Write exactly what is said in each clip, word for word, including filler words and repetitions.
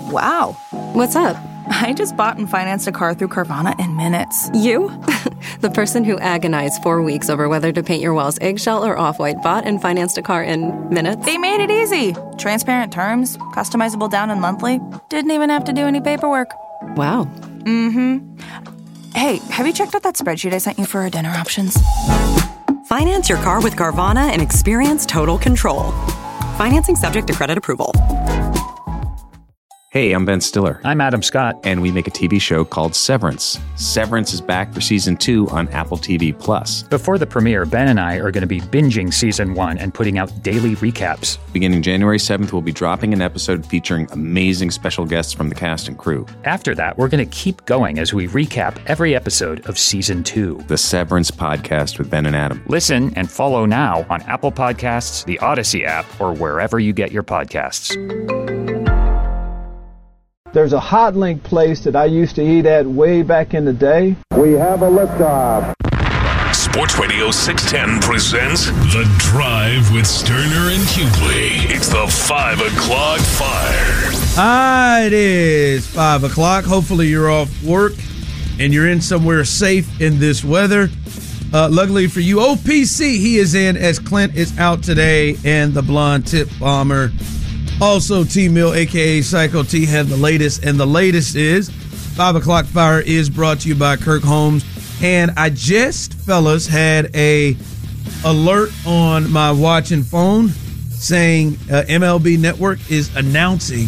Wow. What's up? I just bought and financed a car through Carvana in minutes. You? The person who agonized four weeks over whether to paint your walls eggshell or off-white bought and financed a car in minutes? They made it easy. Transparent terms, customizable down and monthly. Didn't even have to do any paperwork. Wow. Mm-hmm. Hey, have you checked out that spreadsheet I sent you for our dinner options? Finance your car with Carvana and experience total control. Financing subject to credit approval. Hey, I'm Ben Stiller. I'm Adam Scott. And we make a T V show called Severance. Severance is back for season two on Apple T V Plus. Before the premiere, Ben and I are going to be binging season one and putting out daily recaps. Beginning January seventh, we'll be dropping an episode featuring amazing special guests from the cast and crew. After that, we're going to keep going as we recap every episode of season two. The Severance Podcast with Ben and Adam. Listen and follow now on Apple Podcasts, the Odyssey app, or wherever you get your podcasts. There's a hot link place that I used to eat at way back in the day. We have a liftoff. Sports Radio six ten presents The Drive with Sterner and Hughley. It's the five o'clock fire. Ah, it is five o'clock. Hopefully you're off work and you're in somewhere safe in this weather. Uh, luckily for you, O P C, he is in as Clint is out today and the blonde tip bomber. Also, T-Mill, a k a. Psycho T, have the latest, and the latest is five o'clock Fire is brought to you by Kirk Holmes. And I just, fellas, had a alert on my watch and phone saying uh, M L B Network is announcing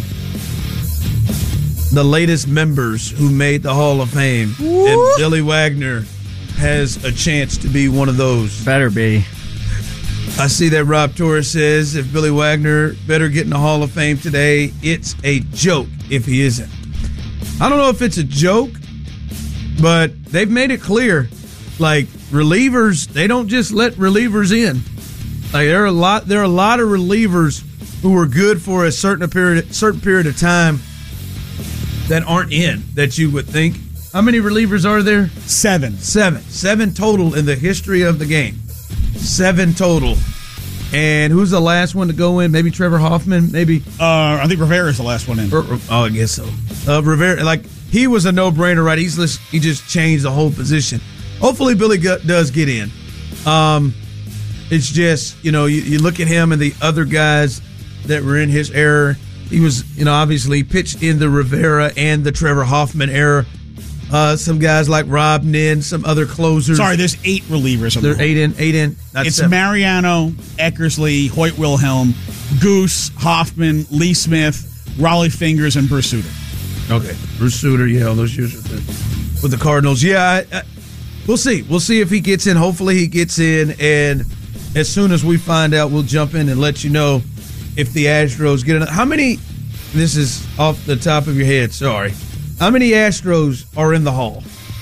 the latest members who made the Hall of Fame. Woo! And Billy Wagner has a chance to be one of those. Better be. I see that Rob Torres says if Billy Wagner better get in the Hall of Fame today, it's a joke if he isn't. I don't know if it's a joke, but they've made it clear, like, relievers, they don't just let relievers in. Like, there are a lot, there are a lot of relievers who were good for a certain period, certain period of time that aren't in, that you would think. How many relievers are there? Seven. Seven. Seven total in the history of the game. Seven total. And who's the last one to go in? Maybe Trevor Hoffman? Maybe? Uh, I think Rivera's the last one in. Or, or, oh, I guess so. Uh, Rivera, like, he was a no-brainer, right? He's just, he just changed the whole position. Hopefully Billy go, does get in. Um, it's just, you know, you, you look at him and the other guys that were in his era. He was, you know, obviously pitched in the Rivera and the Trevor Hoffman era. Uh, some guys like Rob Nin, some other closers. Sorry, there's eight relievers. They're eight in, eight in. It's seven. Mariano, Eckersley, Hoyt Wilhelm, Goose, Hoffman, Lee Smith, Raleigh Fingers, and Bruce Sutter. Okay, Bruce Sutter, yeah, all those years with the, with the Cardinals. Yeah, I, I, we'll see. We'll see if he gets in. Hopefully he gets in, and as soon as we find out, we'll jump in and let you know if the Astros get in. How many, this is off the top of your head, sorry. How many Astros are in the Hall?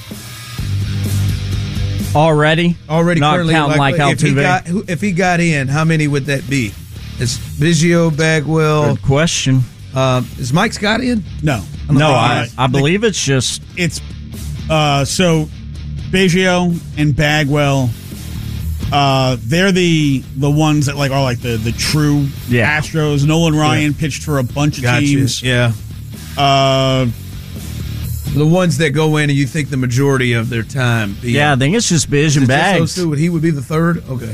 Already? Already, not currently. counting like, Mike if he got, Altuve. if he got in, how many would that be? Is Biggio, Bagwell? Good question. Um, is Mike Scott in? No. No, I, I believe it's just... It's, uh, so, Biggio and Bagwell, uh, they're the the ones that like are like the, the true yeah. Astros. Nolan Ryan yeah. pitched for a bunch of gotcha. teams. Yeah. Uh... The ones that go in and you think the majority of their time. Be yeah, in. I think it's just Biz and Bags. Would he would be the third? Okay.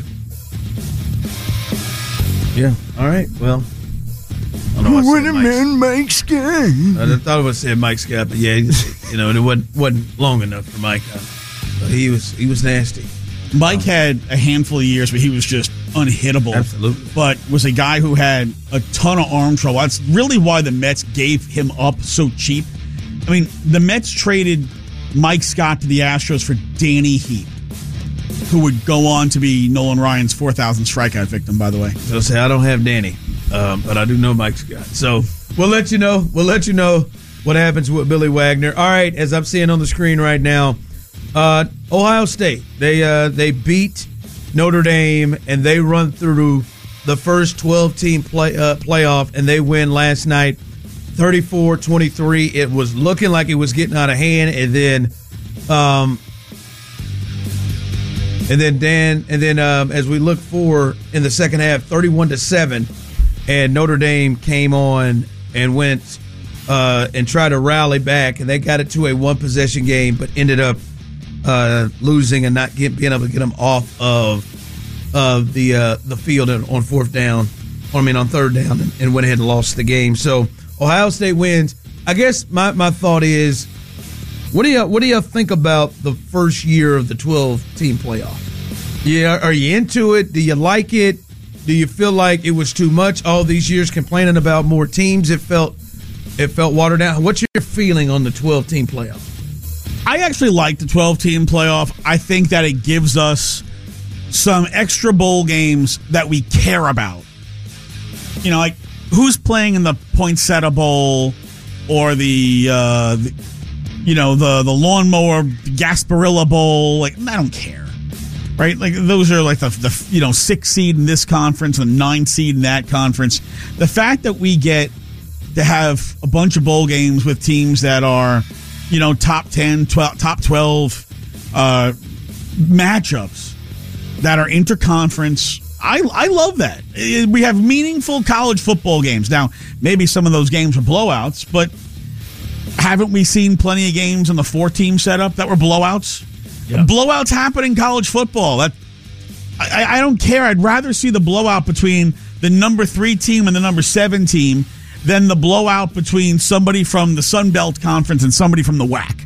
Yeah. All right. Well. When a man makes game. I thought I would say Mike Scott, but yeah, you know, it wasn't, wasn't long enough for Mike. But he was he was nasty. Mike um, had a handful of years where he was just unhittable. Absolutely. But was a guy who had a ton of arm trouble. That's really why the Mets gave him up so cheap. I mean, the Mets traded Mike Scott to the Astros for Danny Heap, who would go on to be Nolan Ryan's four thousandth strikeout victim, by the way. So say I don't have Danny, um, but I do know Mike Scott. So we'll let you know. We'll let you know what happens with Billy Wagner. All right, as I'm seeing on the screen right now, uh, Ohio State, they uh, they beat Notre Dame, and they run through the first twelve-team play, uh, playoff, and they win last night. thirty-four twenty-three. It was looking like it was getting out of hand, and then, um, and then Dan, and then um, as we look for in the second half, thirty-one to seven, and Notre Dame came on and went uh, and try to rally back, and they got it to a one-possession game, but ended up uh, losing and not get, being able to get them off of of the uh, the field on fourth down, or I mean on third down, and, and went ahead and lost the game. So Ohio State wins. I guess my, my thought is, what do you what do you think about the first year of the twelve-team playoff? Yeah, are you into it? Do you like it? Do you feel like it was too much all these years complaining about more teams? It felt it felt watered down. What's your feeling on the twelve-team playoff? I actually like the twelve-team playoff. I think that it gives us some extra bowl games that we care about. You know, like who's playing in the Poinsettia Bowl or the, uh, the you know, the the lawnmower Gasparilla Bowl? Like, I don't care. Right, like those are like the, the you know six seed in this conference and nine seed in that conference. The fact that we get to have a bunch of bowl games with teams that are, you know, top ten, twelve, top twelve uh, matchups that are interconference, I I love that. We have meaningful college football games. Now, maybe some of those games are blowouts, but haven't we seen plenty of games in the four-team setup that were blowouts? Yeah. Blowouts happen in college football. That I, I don't care. I'd rather see the blowout between the number three team and the number seven team than the blowout between somebody from the Sun Belt Conference and somebody from the W A C.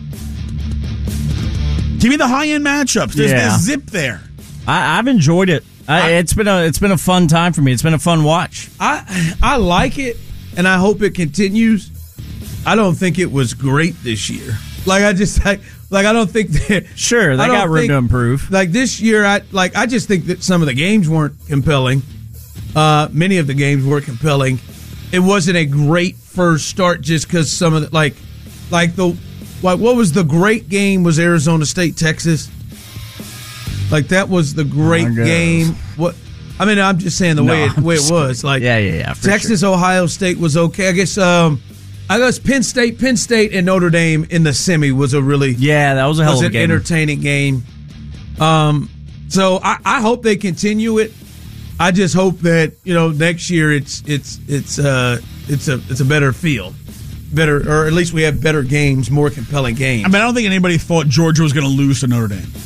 Give me the high-end matchups. There's, yeah. there's zip there. I, I've enjoyed it. I, it's been a it's been a fun time for me. It's been a fun watch. I I like it, and I hope it continues. I don't think it was great this year. Like I just like. Like I don't think that sure they got room think, to improve. Like this year, I like I just think that some of the games weren't compelling. Uh, many of the games were compelling. It wasn't a great first start just because some of the like like the like what was the great game was Arizona State Texas. Like that was the great game. What I mean, I'm just saying the no, way it, way it was. Like yeah, yeah, yeah. Texas, sure. Ohio State was okay. I guess. Um, I guess Penn State, Penn State, and Notre Dame in the semi was a really yeah, that was a hell was of a an game. entertaining game. Um, so I, I hope they continue it. I just hope that you know next year it's it's it's uh it's a it's a better field, better or at least we have better games, more compelling games. I mean, I don't think anybody thought Georgia was going to lose to Notre Dame.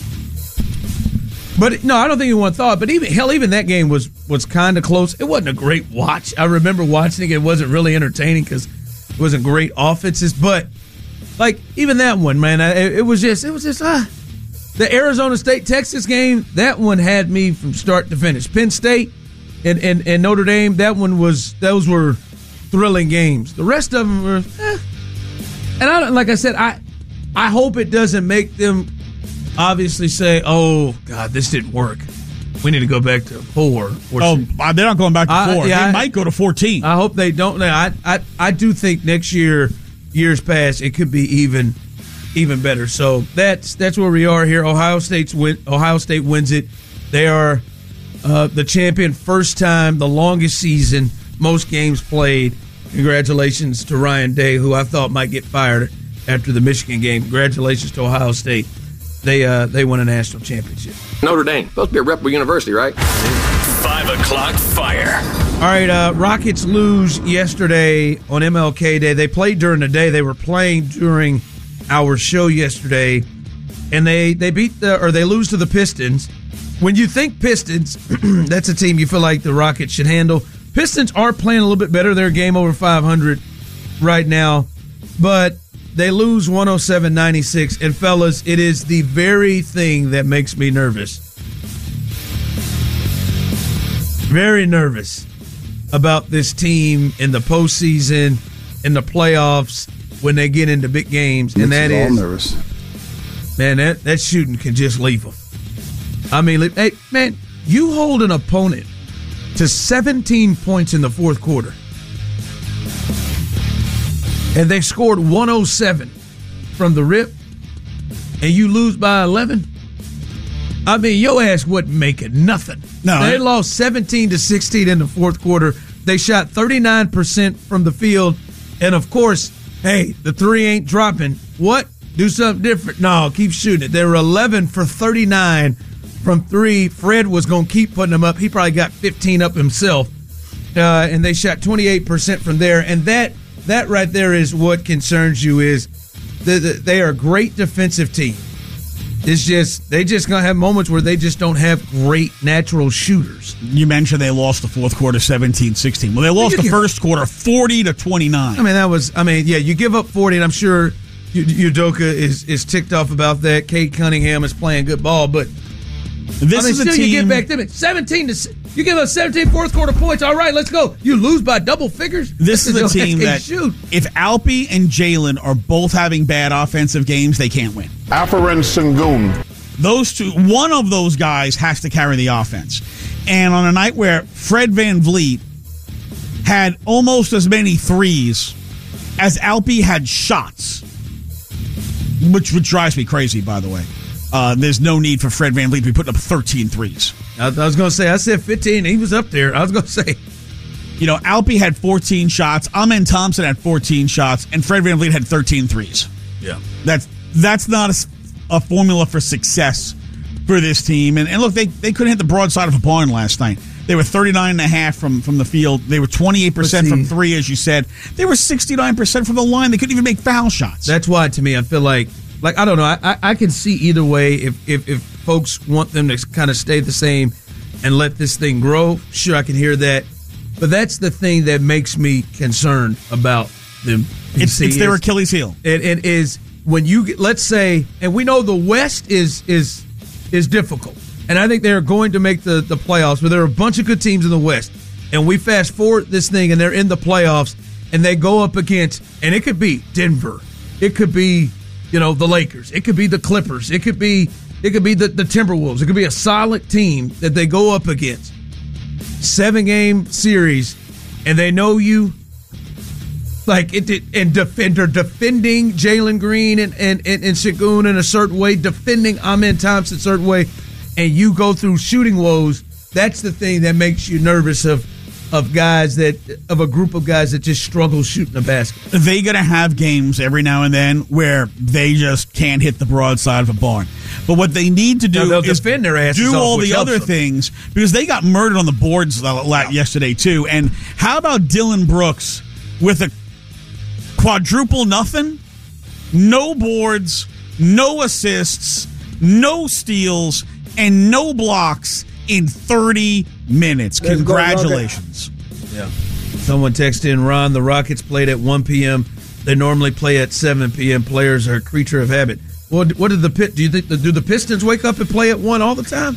But no, I don't think anyone thought. But even hell, even that game was was kind of close. It wasn't a great watch. I remember watching it. It wasn't really entertaining because. Wasn't great offenses, but like even that one, man, it, it was just it was just uh, the Arizona State Texas game. That one had me from start to finish. Penn State and, and, and Notre Dame. That one was those were thrilling games. The rest of them were, eh. and I like I said, I I hope it doesn't make them obviously say, oh God, this didn't work. We need to go back to four. Or oh, six. They're not going back to four. I, yeah, they I, might go to fourteen. I hope they don't. I, I I do think next year, years past, it could be even even better. So that's that's where we are here. Ohio State's win. Ohio State wins it. They are uh, the champion, first time, the longest season, most games played. Congratulations to Ryan Day, who I thought might get fired after the Michigan game. Congratulations to Ohio State. They uh, they won a national championship. Notre Dame, supposed to be a reputable university, right? Five o'clock fire. All right, uh, Rockets lose yesterday on M L K Day. They played during the day. They were playing during our show yesterday, and they they beat the or they lose to the Pistons. When you think Pistons, that's a team you feel like the Rockets should handle. Pistons are playing a little bit better. They're a game over five hundred right now, but they lose one oh seven ninety-six. And, fellas, it is the very thing that makes me nervous. Very nervous about this team in the postseason, in the playoffs, when they get into big games. And that is, nervous. Man, that, that shooting can just leave them. I mean, hey, man, you hold an opponent to seventeen points in the fourth quarter, and they scored one oh seven from the rip, and you lose by eleven. I mean, your ass wouldn't make it nothing. No, they lost seventeen to sixteen in the fourth quarter. They shot thirty-nine percent from the field, and of course, hey, the three ain't dropping. What? Do something different? No, keep shooting it. They were eleven for thirty-nine from three. Fred was going to keep putting them up. He probably got fifteen up himself, uh, and they shot twenty-eight percent from there. And that that right there is what concerns you. Is the, the, they are a great defensive team. It's just they just gonna have moments where they just don't have great natural shooters. You mentioned they lost the fourth quarter seventeen sixteen. Well, they lost the first quarter forty to twenty-nine. I mean, that was. I mean, yeah, you give up forty, and I'm sure Udoka is is ticked off about that. Cade Cunningham is playing good ball, but this I mean, is still a team. You get back to it, seventeen to. You give us seventeen fourth quarter points. All right, let's go. You lose by double figures. This is a team that, shoot. if Alpi and Jalen are both having bad offensive games, they can't win. Alperen Sengun. Those two, one of those guys has to carry the offense. And on a night where Fred VanVleet had almost as many threes as Alpi had shots, which, which drives me crazy, by the way. Uh, there's no need for Fred VanVleet to be putting up thirteen threes. I, I was going to say, I said fifteen. He was up there. I was going to say. You know, Alpi had fourteen shots. Amen Thompson had fourteen shots. And Fred VanVleet had thirteen threes. Yeah. That's that's not a, a formula for success for this team. And, and look, they, they couldn't hit the broadside of a barn last night. They were thirty-nine and a half from, from the field. They were twenty-eight percent from three, as you said. They were sixty-nine percent from the line. They couldn't even make foul shots. That's why, to me, I feel like, like I don't know, I, I, I can see either way. If, if, if folks want them to kind of stay the same and let this thing grow, sure, I can hear that. But that's the thing that makes me concerned about them. It's, it's their Achilles heel. It, it is when you get, let's say, and we know the West is is is difficult, and I think they're going to make the, the playoffs, but there are a bunch of good teams in the West, and we fast forward this thing, and they're in the playoffs, and they go up against, and it could be Denver, it could be, you know, the Lakers, it could be the Clippers, it could be it could be the, the Timberwolves, it could be a solid team that they go up against. Seven game series, and they know you. Like it, it and defender defending Jalen Green and and and, and Sengun in a certain way, defending Amen Thompson a certain way, and you go through shooting woes. That's the thing that makes you nervous of of guys that of a group of guys that just struggle shooting the basket. They're gonna have games every now and then where they just can't hit the broadside of a barn. But what they need to do no, is defend their asses do off, all the other them. things, because they got murdered on the boards yesterday too. And how about Dylan Brooks with a quadruple nothing? No boards, no assists, no steals, and no blocks in thirty minutes. Let's Congratulations. Yeah. Someone texted in, Ron, the Rockets played at one p.m. They normally play at seven p.m. Players are a creature of habit. What, what did the pit? Do you think the, do the Pistons wake up and play at one all the time?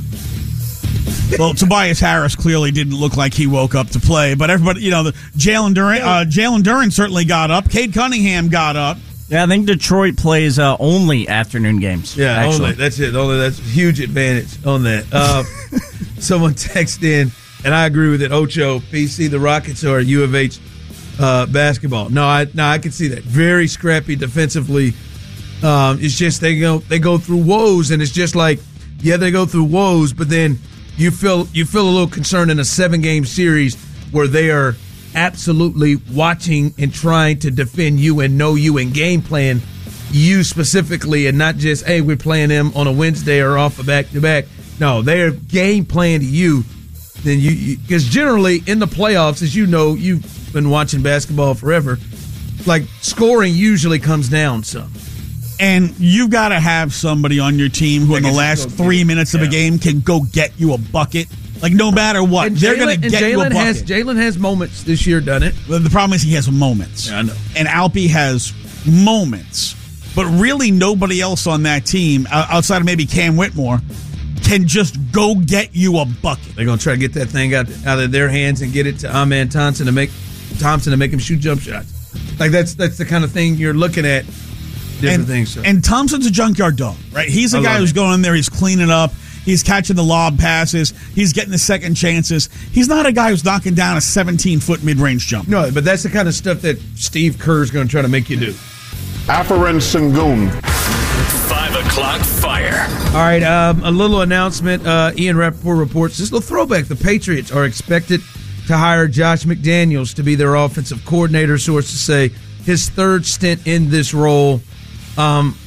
Well, Tobias Harris clearly didn't look like he woke up to play, but everybody, you know, the Jalen Duren, uh, Jalen Duren certainly got up. Cade Cunningham got up. Yeah, I think Detroit plays uh, only afternoon games. Yeah, actually. only. That's it. Only that's a huge advantage on that. Uh, someone texted in, and I agree with it. Ocho, P C, the Rockets are U of H uh, basketball. No, I no, I can see that. Very scrappy defensively. Um, it's just they go they go through woes, and it's just like, yeah, they go through woes, but then you feel you feel a little concerned in a seven game series where they are absolutely watching and trying to defend you and know you and game plan you specifically, and not just, hey, we're playing them on a Wednesday or off a back to back. No, they're game plan to you. Then you because generally in the playoffs, as you know, you've been watching basketball forever. Like scoring usually comes down some. And you've got to have somebody on your team who in the last three minutes of a game can go get you a bucket. Like, no matter what, and they're Jalen, going to get Jalen you a bucket. Has, Jalen has moments this year, done it. Well, the problem is he has moments. Yeah, I know. And Alpi has moments. But really nobody else on that team, outside of maybe Cam Whitmore, can just go get you a bucket. They're going to try to get that thing out, out of their hands and get it to Amen Thompson to make Thompson to make him shoot jump shots. Like, that's that's the kind of thing you're looking at. Different and, things. So. And Thompson's a junkyard dog, right? He's a I guy who's it. going in there, he's cleaning up, he's catching the lob passes, he's getting the second chances. He's not a guy who's knocking down a seventeen-foot mid-range jump. No, but that's the kind of stuff that Steve Kerr's going to try to make you do. Alperen Sengun. Five o'clock fire. All right, um, a little announcement. Uh, Ian Rappaport reports, this little throwback, the Patriots are expected to hire Josh McDaniels to be their offensive coordinator. Sources say his third stint in this role. Um,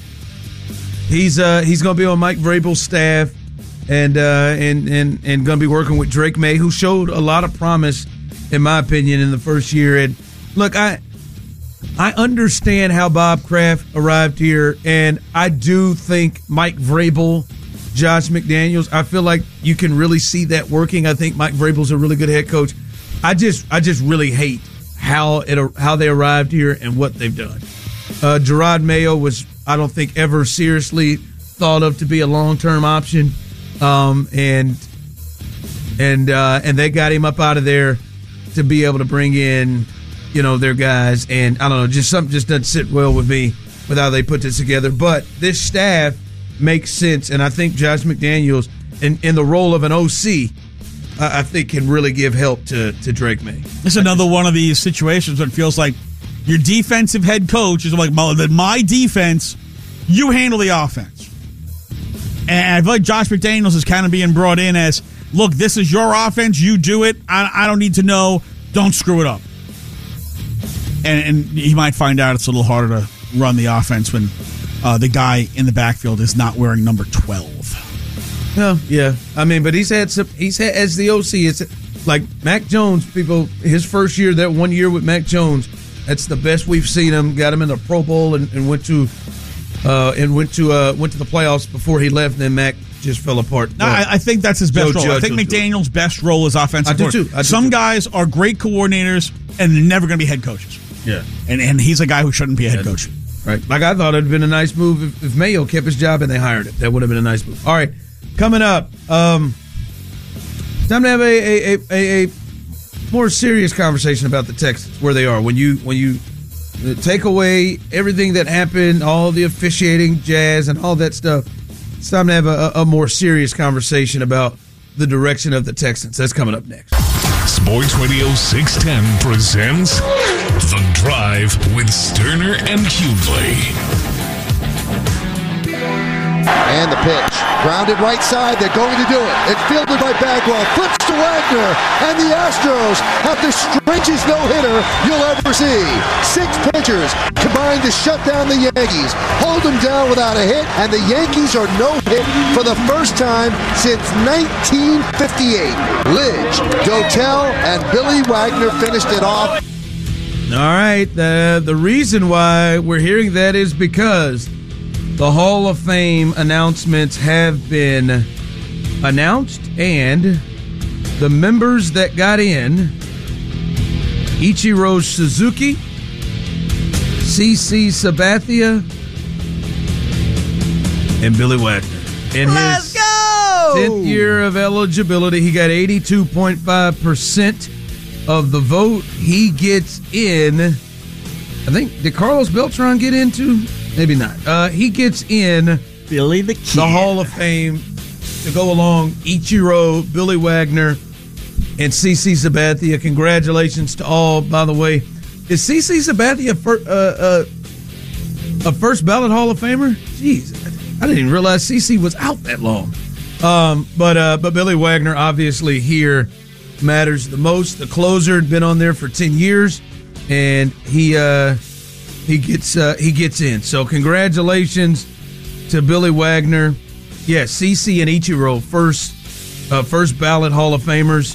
he's uh, he's going to be on Mike Vrabel's staff, and uh, and and and going to be working with Drake May, who showed a lot of promise, in my opinion, in the first year. And look, I I understand how Bob Kraft arrived here, and I do think Mike Vrabel, Josh McDaniels, I feel like you can really see that working. I think Mike Vrabel's a really good head coach. I just I just really hate how it how they arrived here and what they've done. Uh, Gerard Mayo was, I don't think, ever seriously thought of to be a long-term option, um, and and uh, and they got him up out of there to be able to bring in, you know, their guys. And I don't know, just something just doesn't sit well with me with how they put this together. But this staff makes sense, and I think Josh McDaniels, in, in the role of an O C, I, I think can really give help to, to Drake May. It's another one of these situations where it feels like your defensive head coach is like, my, my defense, you handle the offense. And I feel like Josh McDaniels is kind of being brought in as, look, this is your offense, you do it, I, I don't need to know, don't screw it up. And, and he might find out it's a little harder to run the offense when uh, the guy in the backfield is not wearing number twelve. Yeah, yeah. I mean, but he's had some, he's had, as the O C, it's like Mac Jones, people, his first year, that one year with Mac Jones, that's the best we've seen him. Got him in the Pro Bowl and, and went to uh, and went to uh, went to the playoffs before he left. And then Mac just fell apart. No, I, I think that's his best Joe role. Judge I think was McDaniel's best role is offensive I do coordinator. too. I do Some too. guys are great coordinators, and they're never going to be head coaches. Yeah. And and he's a guy who shouldn't be a head Yeah. coach. Right. Like I thought it would have been a nice move if, if Mayo kept his job and they hired him. That would have been a nice move. All right. Coming up, um, time to have a, a, a, a, a more serious conversation about the Texans, where they are. When you when you take away everything that happened, all the officiating jazz and all that stuff, it's time to have a, a more serious conversation about the direction of the Texans. That's coming up next. Sports Radio six ten presents The Drive with Sterner and Hughley. And the pitch. Grounded right side. They're going to do it. It's fielded by Bagwell. Flips to Wagner. And the Astros have the strangest no-hitter you'll ever see. Six pitchers combined to shut down the Yankees. Hold them down without a hit. And the Yankees are no-hit for the first time since nineteen fifty-eight. Lidge, Dotel, and Billy Wagner finished it off. All right. The, the reason why we're hearing that is because the Hall of Fame announcements have been announced, and the members that got in: Ichiro Suzuki, C C Sabathia, and Billy Wagner. In Let's his go! tenth year of eligibility, he got eighty-two point five percent of the vote. He gets in. I think, did Carlos Beltran get into? Maybe not. Uh, he gets in Billy the Kid. the Hall of Fame to go along. Ichiro, Billy Wagner, and C C Sabathia. Congratulations to all. By the way, is C C Sabathia fir- uh, uh, a first ballot Hall of Famer? Jeez, I didn't even realize C C was out that long. Um, but uh, but Billy Wagner obviously here matters the most. The closer had been on there for ten years, and he uh, he gets uh, he gets in. So congratulations to Billy Wagner. Yeah, C C and Ichiro, first uh, first ballot Hall of Famers.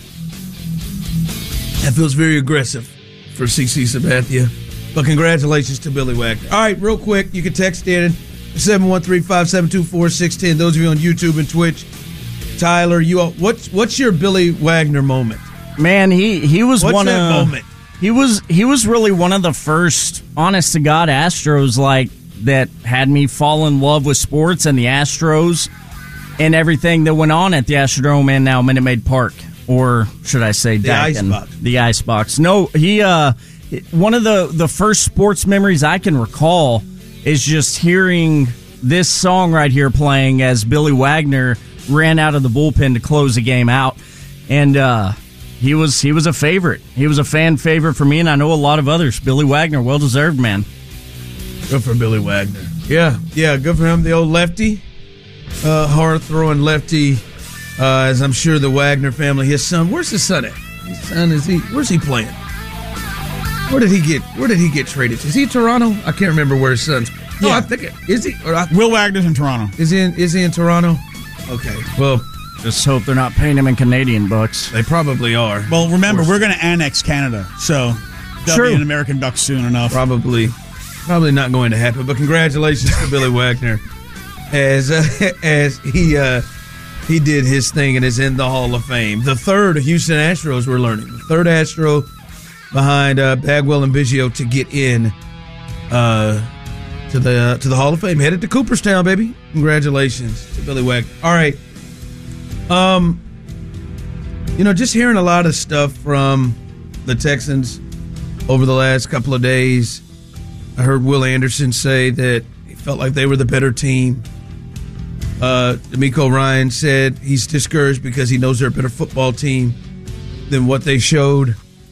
That feels very aggressive for C C Sabathia. But congratulations to Billy Wagner. All right, real quick, you can text in seven one three, five seven two, four six one zero. Those of you on YouTube and Twitch. Tyler, you what's what's your Billy Wagner moment? Man, he he was what's one that of moment? He was he was really one of the first honest to God Astros like that had me fall in love with sports and the Astros and everything that went on at the Astrodome and now Minute Maid Park, or should I say the Icebox. The Icebox. No, he uh one of the the first sports memories I can recall is just hearing this song right here playing as Billy Wagner ran out of the bullpen to close the game out, and uh, he was he was a favorite. He was a fan favorite for me, and I know a lot of others. Billy Wagner, well deserved, man. Good for Billy Wagner. Yeah, yeah, good for him. The old lefty, uh, hard throwing lefty. Uh, as I'm sure the Wagner family, his son. Where's his son at? His son is he? Where's he playing? Where did he get? Where did he get traded to? Is he Toronto? I can't remember where his son's. No, Yeah. I think it, is he. Or I, Will Wagner's in Toronto. Is he in? Is he in Toronto? Okay. Well, just hope they're not paying him in Canadian bucks. They probably are. Well, remember, we're going to annex Canada, so They'll True. be an American Duck soon enough. Probably, probably not going to happen. But congratulations to Billy Wagner, as uh, as he uh, he did his thing and is in the Hall of Fame. The third Houston Astros, we're learning, the third Astro behind uh, Bagwell and Biggio to get in uh, to the uh, to the Hall of Fame. Headed to Cooperstown, baby. Congratulations to Billy Wagner. All right, um, you know, just hearing a lot of stuff from the Texans over the last couple of days. I heard Will Anderson say that he felt like they were the better team. Uh, D'Amico Ryan said he's discouraged because he knows they're a better football team than what they showed.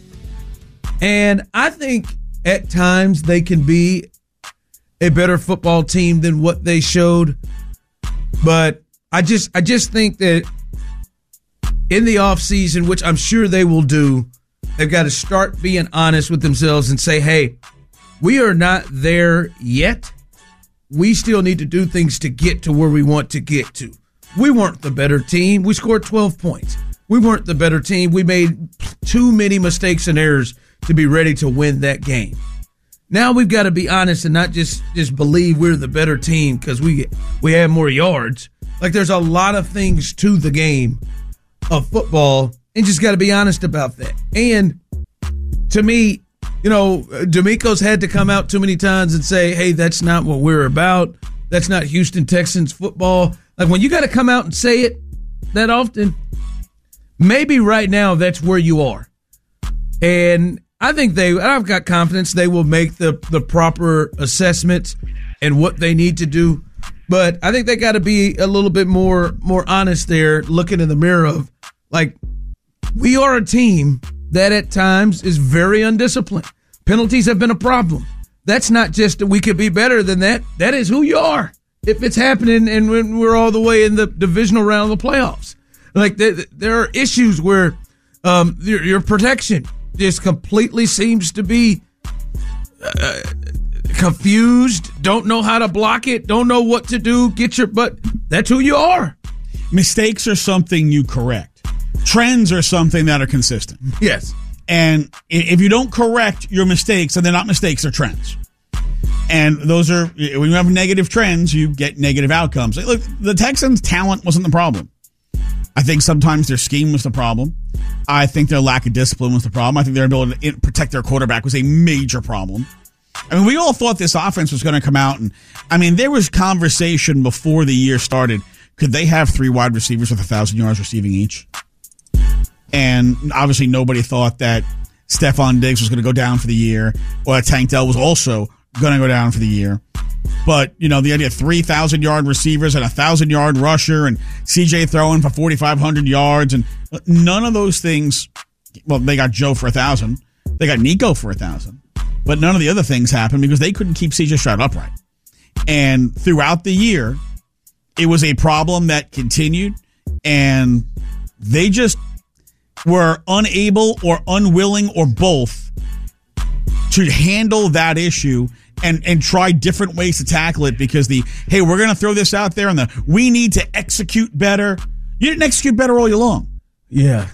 And I think at times they can be a better football team than what they showed. But I just I just think that in the offseason, which I'm sure they will do, they've got to start being honest with themselves and say, hey, we are not there yet. We still need to do things to get to where we want to get to. We weren't the better team. We scored twelve points. We weren't the better team. We made too many mistakes and errors to be ready to win that game. Now we've got to be honest and not just, just believe we're the better team because we we have more yards. Like, there's a lot of things to the game of football, and just got to be honest about that. And to me, you know, D'Amico's had to come out too many times and say, hey, that's not what we're about. That's not Houston Texans football. Like, when you got to come out and say it that often, maybe right now that's where you are. And I think they, I've got confidence they will make the, the proper assessments and what they need to do. But I think they got to be a little bit more, more honest there, looking in the mirror of, like, we are a team that at times is very undisciplined. Penalties have been a problem. That's not just that we could be better than that. That is who you are. If it's happening and when we're all the way in the divisional round of the playoffs. Like, there, there are issues where um, your, your protection just completely seems to be uh, confused, don't know how to block it, don't know what to do, get your butt. That's who you are. Mistakes are something you correct. Trends are something that are consistent. Yes. And if you don't correct your mistakes, and they're not mistakes, they're trends. And those are, when you have negative trends, you get negative outcomes. Look, the Texans' talent wasn't the problem. I think sometimes their scheme was the problem. I think their lack of discipline was the problem. I think their ability to protect their quarterback was a major problem. I mean, we all thought this offense was going to come out. And, I mean, there was conversation before the year started. Could they have three wide receivers with one thousand yards receiving each? And obviously nobody thought that Stephon Diggs was going to go down for the year, or that Tank Dell was also going to go down for the year. But, you know, the idea of three thousand-yard receivers and a one thousand-yard rusher and C J throwing for forty-five hundred yards, and none of those things, well, they got Joe for one thousand. They got Nico for one thousand. But none of the other things happened because they couldn't keep C J Stroud upright. And throughout the year, it was a problem that continued, and they just were unable or unwilling or both to handle that issue and, and try different ways to tackle it because the, hey, we're going to throw this out there and the, we need to execute better. You didn't execute better all year long. Yeah.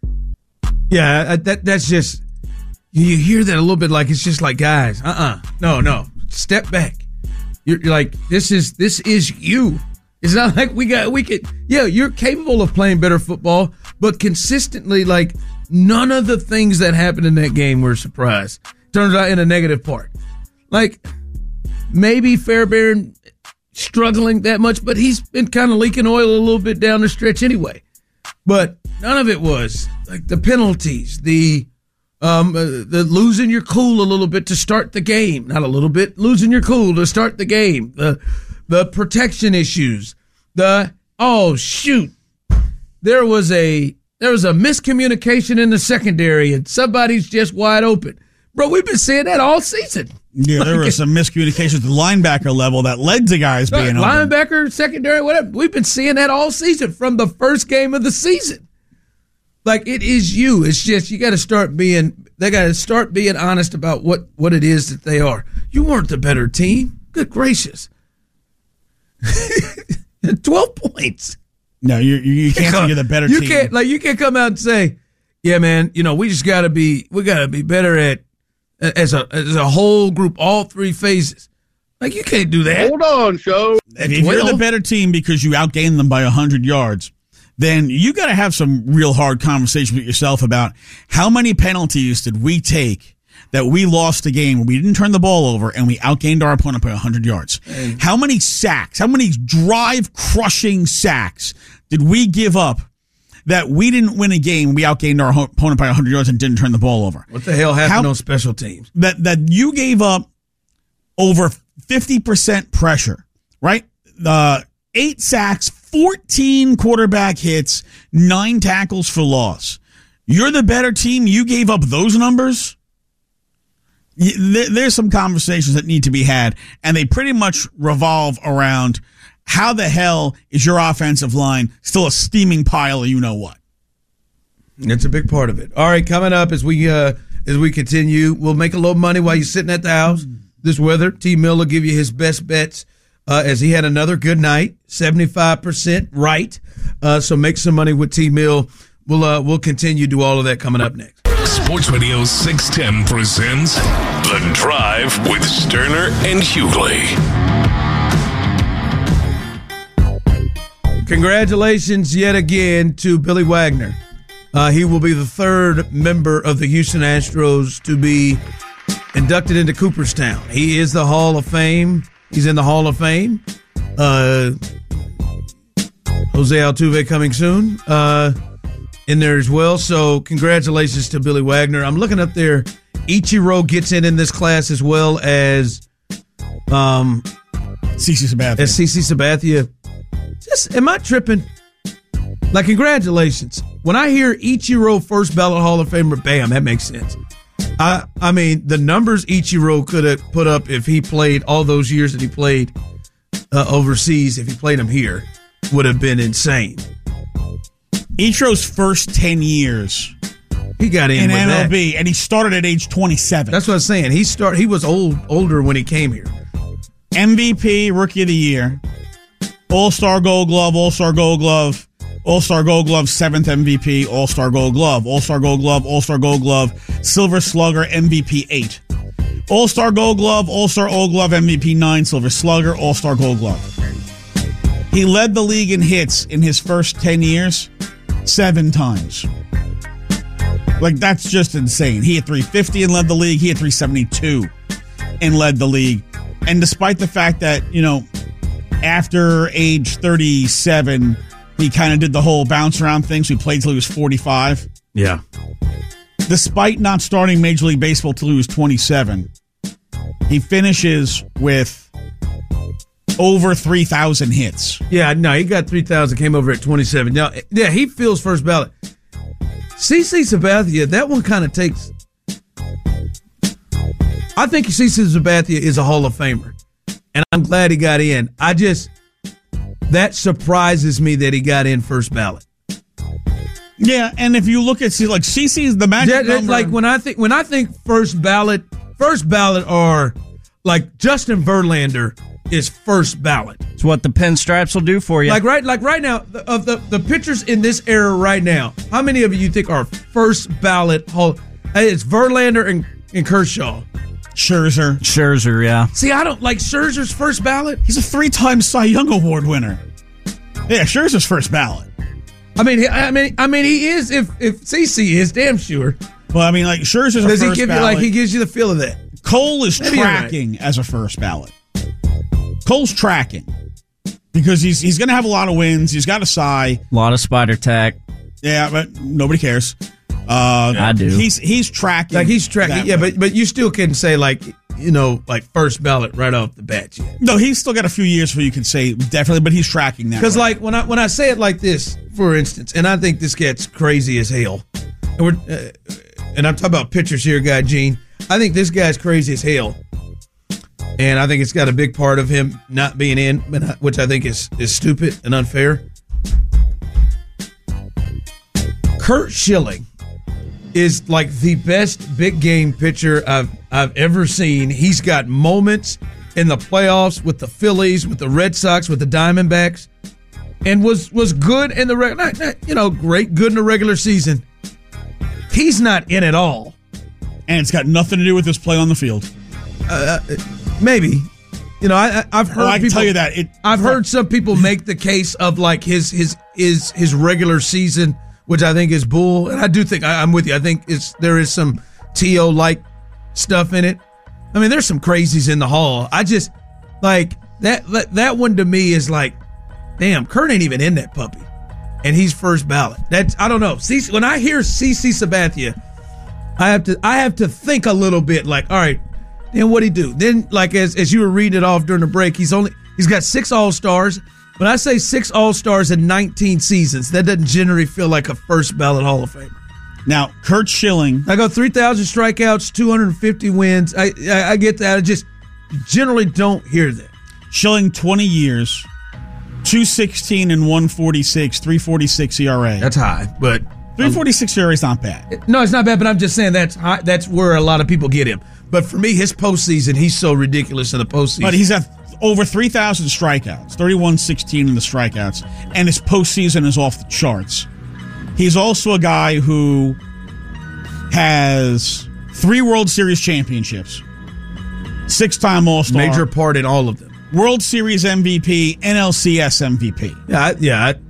Yeah, that that's just, you hear that a little bit like, it's just like, guys, uh-uh, no, no, step back. You're, you're like, this is, this is you. It's not like we got, we could, yeah, you're capable of playing better football, but consistently, like, none of the things that happened in that game were a surprise. Turns out in a negative part. Like, maybe Fairbairn struggling that much, but he's been kind of leaking oil a little bit down the stretch anyway. But none of it was. Like, the penalties, the, um, uh, the losing your cool a little bit to start the game. Not a little bit, losing your cool to start the game. The, The protection issues, the, oh, shoot, there was a there was a miscommunication in the secondary and somebody's just wide open. Bro, we've been seeing that all season. Yeah, there was some miscommunication at the linebacker level that led to guys being open. Linebacker, secondary, whatever. We've been seeing that all season from the first game of the season. Like, it is you. It's just, you got to start being, they got to start being honest about what, what it is that they are. You weren't the better team. Good gracious. twelve points. No, you you can't say you're the better you team. Can't, like, you can't come out and say, yeah, man, you know, we just got to be, we got to be better at as a as a whole group, all three phases. Like, you can't do that. Hold on, show. If you're the better team because you outgained them by one hundred yards, then you got to have some real hard conversation with yourself about how many penalties did we take that we lost a game where we didn't turn the ball over and we outgained our opponent by one hundred yards. And how many sacks, how many drive-crushing sacks did we give up that we didn't win a game, we outgained our opponent by one hundred yards and didn't turn the ball over? What the hell happened how, on special teams? That, that you gave up over fifty percent pressure, right? Uh, eight sacks, fourteen quarterback hits, nine tackles for loss. You're the better team. You gave up those numbers. There's some conversations that need to be had, and they pretty much revolve around how the hell is your offensive line still a steaming pile of you know what? It's a big part of it. All right, coming up as we uh, as we continue, we'll make a little money while you're sitting at the house. This weather, T. Mill will give you his best bets uh, as he had another good night, seventy-five percent right. Uh, so make some money with T. Mill. We'll uh, we'll continue to do all of that coming up next. Sports Radio six ten presents The Drive with Sterner and Hughley. Congratulations yet again to Billy Wagner. Uh, he will be the third member of the Houston Astros to be inducted into Cooperstown. He is the Hall of Fame. He's in the Hall of Fame. Uh, Jose Altuve coming soon. Uh, in there as well. So congratulations to Billy Wagner. I'm looking up there. Ichiro gets in in this class as well as um, CeCe Sabathia. As CeCe Sabathia. Just, am I tripping? Like, congratulations. When I hear Ichiro first ballot Hall of Famer, bam, that makes sense. I I mean, the numbers Ichiro could have put up if he played all those years that he played uh, overseas, if he played them here, would have been insane. Ichiro's first ten years, he got in, in with M L B, that. and he started at age twenty-seven. That's what I'm saying. He start. He was old, older when he came here. M V P, Rookie of the Year, All-Star Gold Glove, All-Star Gold Glove, All-Star Gold Glove, seventh M V P, All-Star Gold Glove, All-Star Gold Glove, All-Star Gold Glove, Silver Slugger, M V P eight. All-Star Gold Glove, All-Star Gold Glove, M V P nine, Silver Slugger, All-Star Gold Glove. He led the league in hits in his first ten years seven times. Like, that's just insane. He had three fifty and led the league. He had three seventy-two and led the league. And despite the fact that, you know, after age thirty-seven, he kind of did the whole bounce around thing, so he played till he was forty-five. Yeah. Despite not starting Major League Baseball till he was twenty-seven, he finishes with over three thousand hits. Yeah, no, he got three thousand, came over at twenty-seven. Now, yeah, he feels first ballot. CeCe Sabathia, that one kind of takes... I think CeCe Sabathia is a Hall of Famer, and I'm glad he got in. I just... That surprises me that he got in first ballot. Yeah, and if you look at, see, like, CeCe's the magic yeah, number. Like, when I think when I think first ballot, first ballot are, like, Justin Verlander is first ballot. It's what the pinstripes will do for you. Like right, like right now, the, of the the pitchers in this era right now, how many of you think are first ballot? Hall? It's Verlander and, and Kershaw. Scherzer. Scherzer, yeah. See, I don't like Scherzer's first ballot. He's a three-time Cy Young Award winner. Yeah, Scherzer's first ballot. I mean, I mean, I mean, he is. If if CeCe is, damn sure. Well, I mean, like Scherzer's a Does first he give ballot. you like he gives you the feel of that? Cole is Maybe tracking right. as a first ballot. Cole's tracking because he's he's going to have a lot of wins. He's got a Cy. A lot of spider tack. Yeah, but nobody cares. Uh, I do. He's he's tracking. Like he's tracking. Yeah, way. but but you still can say like you know like first ballot right off the bat. Yet. No, he's still got a few years where you can say definitely, but he's tracking that. Because way. like when I when I say it like this, for instance, and I think this gets crazy as hell, and we're uh, and I'm talking about pitchers here, guy Gene. I think this guy's crazy as hell. And I think it's got a big part of him not being in, which I think is, is stupid and unfair. Curt Schilling is like the best big game pitcher I've I've ever seen. He's got moments in the playoffs with the Phillies, with the Red Sox, with the Diamondbacks, and was was good in the regular, you know, great, good in the regular season. He's not in at all. And it's got nothing to do with his play on the field. Uh, maybe. You know, I, I've heard. Oh, I can people, tell you that. It, I've heard some people make the case of like his his his his regular season, which I think is bull. And I do think I, I'm with you. I think it's there is some T O like stuff in it. I mean, there's some crazies in the hall. I just like that. That, that one to me is like, damn, Kurt ain't even in that puppy, and he's first ballot. That's I don't know. C- when I hear C C Sabathia, I have to I have to think a little bit. Like, all right. Then what'd he do? Then, like as as you were reading it off during the break, he's only he's got six All-Stars. When I say six All-Stars in nineteen seasons, that doesn't generally feel like a first ballot Hall of Famer. Now, Curt Schilling, I go three thousand strikeouts, two hundred fifty wins. I, I I get that. I just generally don't hear that. Schilling, twenty years, two sixteen and one forty-six, three forty-six E R A. That's high, but three forty-six E R A is not bad. No, it's not bad, but I'm just saying that's high, that's where a lot of people get him. But for me, his postseason, he's so ridiculous in the postseason. But he's at over three thousand strikeouts, thirty-one sixteen in the strikeouts, and his postseason is off the charts. He's also a guy who has three World Series championships, six-time All-Star. Major part in all of them. World Series M V P, N L C S M V P. Yeah, I, yeah. I,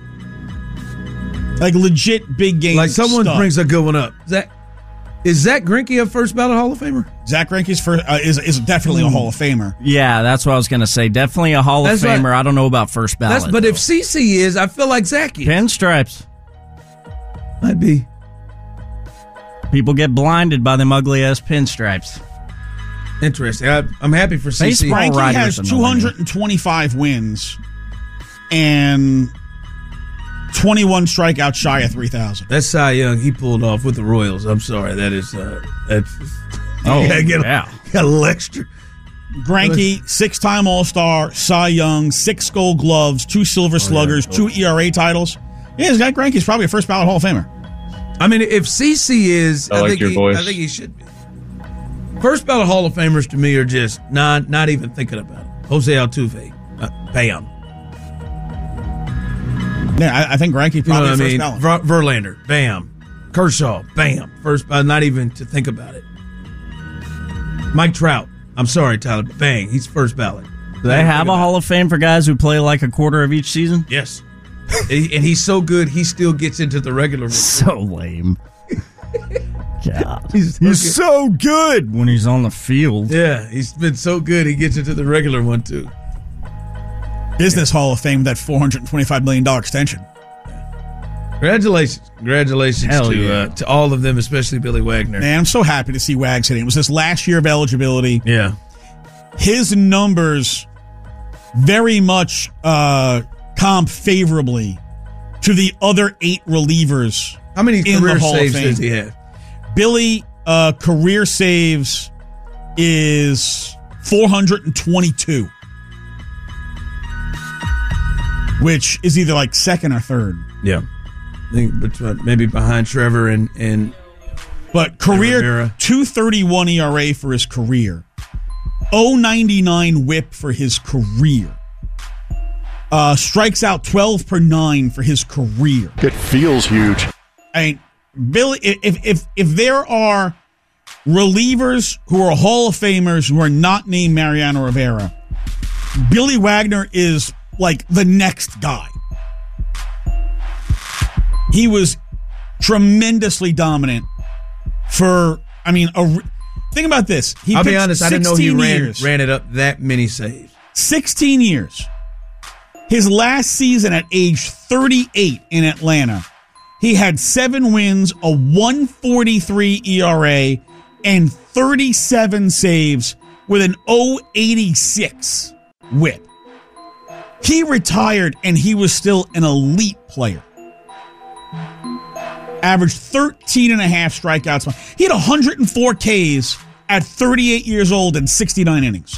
like legit big game Like someone stuff. brings a good one up. Zach, is Zach Greinke a first ballot Hall of Famer? Zach Greinke's first uh, is is definitely a Hall of Famer. Yeah, that's what I was going to say. Definitely a Hall That's of Famer. what- I don't know about first ballot. That's, but though. if C C is, I feel like Zach is. Pinstripes. Might be. People get blinded by them ugly ass pinstripes. Interesting. I, I'm happy for C C. Baseball Greinke writers has annoy me. two hundred twenty-five wins and twenty-one strikeouts shy of three thousand. That's Cy Young. He pulled off with the Royals. I'm sorry. That is. Uh, that's. Oh, you gotta get, yeah. Got a little extra. Greinke, six-time All-Star, Cy Young, six Gold Gloves, two Silver Sluggers, yeah. two E R A titles. Yeah, Zach Greinke's probably a first ballot Hall of Famer. I mean, if C C is, I I, like think your he, voice. I think he should be. First ballot Hall of Famers to me are just not not even thinking about it. Jose Altuve, uh, bam. Yeah, I, I think Greinke You know probably what I first mean? ballot. Ver- Verlander, bam. Kershaw, bam. First, uh, not even to think about it. Mike Trout, I'm sorry, Tyler, but bang, he's first ballot. Do they have a Hall of Fame for guys who play like a quarter of each season? Yes. and, he, and he's so good, he still gets into the regular one. So lame. God. He's, He's so good when he's on the field. Yeah, he's been so good, he gets into the regular one, too. Business Hall of Fame, that four hundred twenty-five million dollars extension. Congratulations. Congratulations Hell to yeah. uh, to all of them, especially Billy Wagner. Man, I'm so happy to see Wags hitting. It was his last year of eligibility. Yeah. His numbers very much uh, comp favorably to the other eight relievers. How many in career the Hall saves of Fame. does he have? Billy, uh, career saves is four hundred twenty-two, which is either like second or third. Yeah. I think between, maybe behind Trevor and, and But career Rivera. two thirty-one E R A for his career, oh ninety-nine whip for his career, uh, strikes out twelve per nine for his career. It feels huge. I mean, Billy, if if if there are relievers who are Hall of Famers who are not named Mariano Rivera, Billy Wagner is like the next guy. He was tremendously dominant for, I mean, a, think about this. He I'll be pitched honest, I didn't know he ran, years. ran it up that many saves. sixteen years. His last season at age thirty-eight in Atlanta, he had seven wins, a one forty-three E R A, and thirty-seven saves with an oh eighty-six whip. He retired and he was still an elite player. Averaged thirteen and a half strikeouts. He had one hundred four Ks at thirty-eight years old and sixty-nine innings.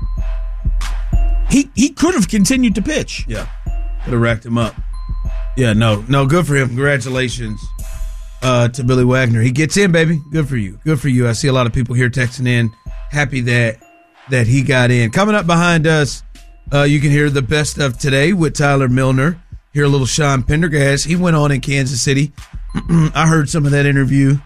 He he could have continued to pitch. Yeah. Could have racked him up. Yeah, no. No, good for him. Congratulations uh, to Billy Wagner. He gets in, baby. Good for you. Good for you. I see a lot of people here texting in. Happy that that he got in. Coming up behind us, uh, you can hear the best of today with Tyler Milner. Hear a little Sean Pendergast. He went on in Kansas City. I heard some of that interview.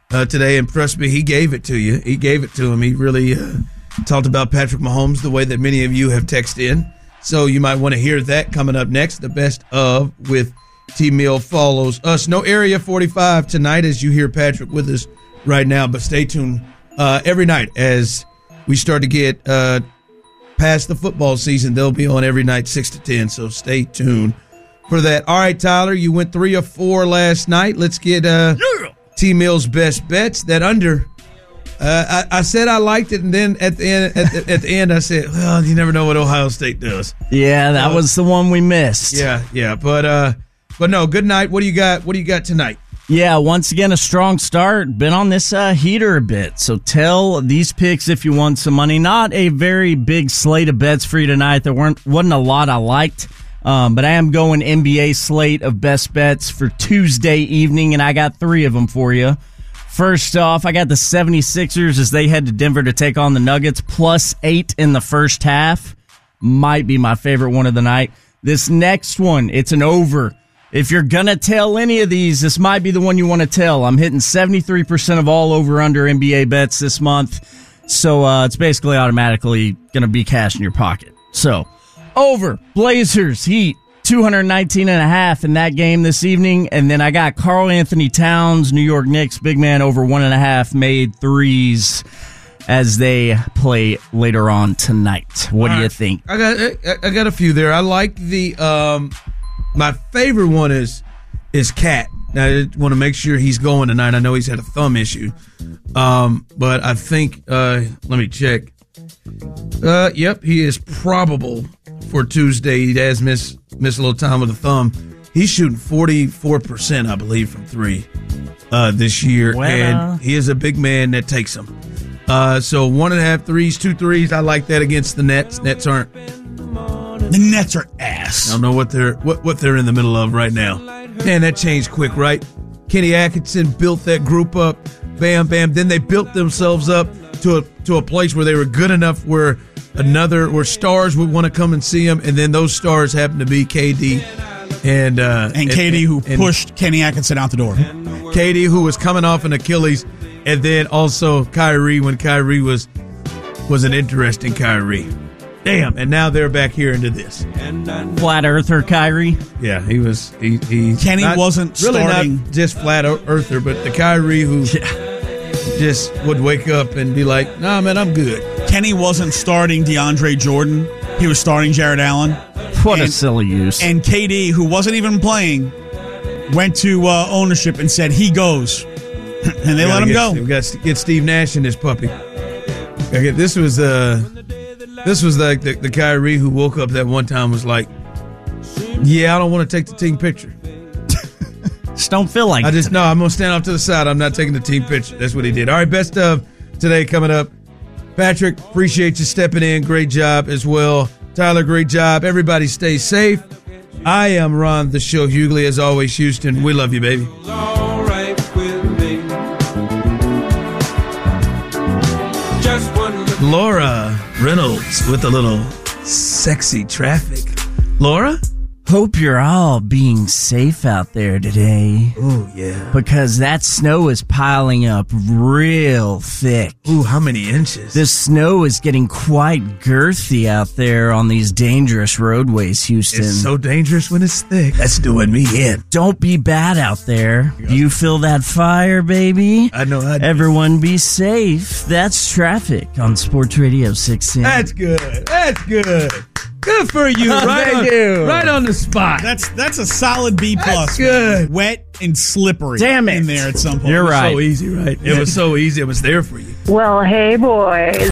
uh, today, and trust me, he gave it to you. He gave it to him. He really uh, talked about Patrick Mahomes the way that many of you have texted in. So you might want to hear that coming up next. The best of with T-Mill follows us. No Area forty-five tonight as you hear Patrick with us right now, but stay tuned uh, every night as we start to get uh, past the football season. They'll be on every night, six to ten, so stay tuned for that. All right, Tyler, you went three or four last night. Let's get uh, yeah. T-Mill's best bets. That under, uh, I, I said I liked it, and then at the end, at the, at the end, I said, well, you never know what Ohio State does. Yeah, that uh, was the one we missed. Yeah, yeah, but uh, but no, good night. What do you got? What do you got tonight? Yeah, once again, a strong start. Been on this uh, heater a bit, so tell these picks if you want some money. Not a very big slate of bets for you tonight. There weren't wasn't a lot I liked, um, but I am going N B A slate of best bets for Tuesday evening, and I got three of them for you. First off, I got the seventy-sixers as they head to Denver to take on the Nuggets, plus eight in the first half. Might be my favorite one of the night. This next one, it's an over. If you're going to tell any of these, this might be the one you want to tell. I'm hitting seventy-three percent of all over-under N B A bets this month, so uh, it's basically automatically going to be cash in your pocket. So, over, Blazers, Heat, two nineteen and a half in that game this evening, and then I got Karl Anthony Towns, New York Knicks, big man, over one and a half made threes as they play later on tonight. What all do right. you think? I got I, I got a few there. I like the... Um My favorite one is is Cat. Now, I want to make sure he's going tonight. I know he's had a thumb issue, um, but I think uh, let me check. Uh, yep, he is probable for Tuesday. He has missed missed a little time with a thumb. He's shooting forty-four percent, I believe, from three uh, this year, well, and he is a big man that takes them. Uh, so one and a half threes, two threes. I like that against the Nets. Nets aren't. The Nets are ass. I don't know what they're what, what they're in the middle of right now. Man, that changed quick, right? Kenny Atkinson built that group up. Bam, bam. Then they built themselves up to a to a place where they were good enough where another where stars would want to come and see them, and then those stars happen to be K D and uh, and K D, who and, pushed Kenny Atkinson out the door. K D, who was coming off an Achilles, and then also Kyrie when Kyrie was was an interesting Kyrie. Damn, and now they're back here into this. Flat earther Kyrie? Yeah, he was. He, he Kenny not, wasn't really starting. Not just flat earther, but the Kyrie who yeah. just would wake up and be like, nah, man, I'm good. Kenny wasn't starting DeAndre Jordan. He was starting Jared Allen. What and, a silly use. And K D, who wasn't even playing, went to uh, ownership and said he goes. And they let him get, go. We got to get Steve Nash in this puppy. Okay, this was... Uh, This was like the, the Kyrie who woke up that one time was like, yeah, I don't want to take the team picture. Just don't feel like I it. just, no, I'm going to stand off to the side. I'm not taking the team picture. That's what he did. All right, best of today coming up. Patrick, appreciate you stepping in. Great job as well. Tyler, great job. Everybody stay safe. I am Ron the Show Hughley. As always, Houston, we love you, baby. Laura Reynolds with a little sexy traffic. Laura? Hope you're all being safe out there today. Oh, yeah. Because that snow is piling up real thick. Ooh, how many inches? The snow is getting quite girthy out there on these dangerous roadways, Houston. It's so dangerous when it's thick. That's doing me in. Don't be bad out there. Do you feel that fire, baby? I know I do. Everyone be safe. That's traffic on Sports Radio six ten. That's good. That's good. Good for you. Right, on, you. right on the spot. That's that's a solid B plus. That's good. Wet and slippery. Damn it. In there at some point. You're right. It was so easy, right? It was so easy. It was there for you. Well, hey, boys.